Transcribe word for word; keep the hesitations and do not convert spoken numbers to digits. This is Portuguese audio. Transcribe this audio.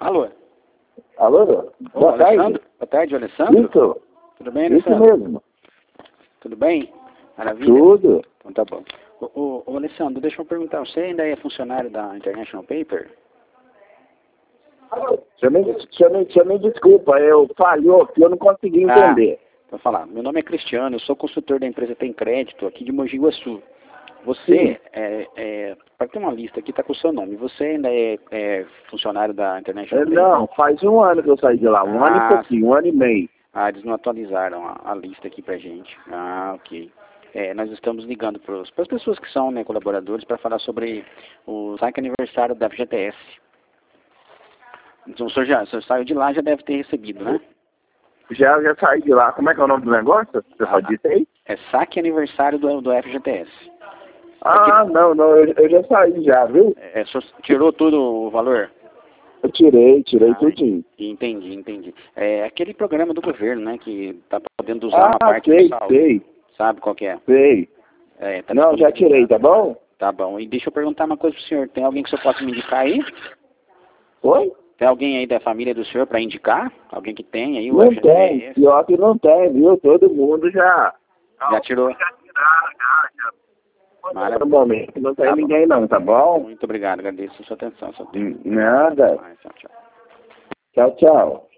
Alô? Alô? Ô, Boa tarde. Alessandro? Boa tarde, Alessandro. Isso, Tudo bem, isso Alessandro? mesmo. Tudo bem? Maravilha? Tudo. Então tá bom. Ô, ô, ô, Alessandro, deixa eu perguntar, você ainda é funcionário da International Paper? Você me, você me, você me desculpa, eu falhou aqui, eu não consegui entender. Ah, vou falar. Meu nome é Cristiano, eu sou consultor da empresa Tem Crédito, aqui de Mogi Guaçu. Você, é, é, para ter uma lista aqui, está com o seu nome. Você ainda é, é funcionário da International É, Paper? não, faz um ano que eu saí de lá, um ano e Ah, pouquinho, um ano e meio. Ah, eles não atualizaram a, a lista aqui pra gente. Ah, ok. É, nós estamos ligando para as pessoas que são, né, colaboradores para falar sobre o saque aniversário da F G T S. Então o senhor, já, o senhor saiu de lá, já deve ter recebido, né? Já, já saí de lá. Como é que é o nome do negócio? Você Ah, pode dizer aí? é saque aniversário do, do F G T S. Ah, não, não, eu, eu já saí já, viu? É, o senhor tirou tudo o valor? Eu tirei, tirei Ah, tudinho. entendi, entendi. É aquele programa do governo, né, que tá podendo usar uma Ah, parte sei, do saldo. sei, Sabe qual que é? sei. É, tá Não, já tirei, tá bom? Tá bom. E deixa eu perguntar uma coisa pro senhor. Tem alguém que o senhor possa me indicar aí? Oi? Tem alguém aí da família do senhor para indicar? Alguém que tem aí o Não tem, F G T S? pior que não tem, viu? Todo mundo já... Já tirou? Já tiraram, já, já. Maravilha. No momento não tem Tá bom. ninguém não, tá bom? Muito obrigado. Agradeço a sua atenção, seu tempo. Nada. Tchau, tchau. Tchau, tchau.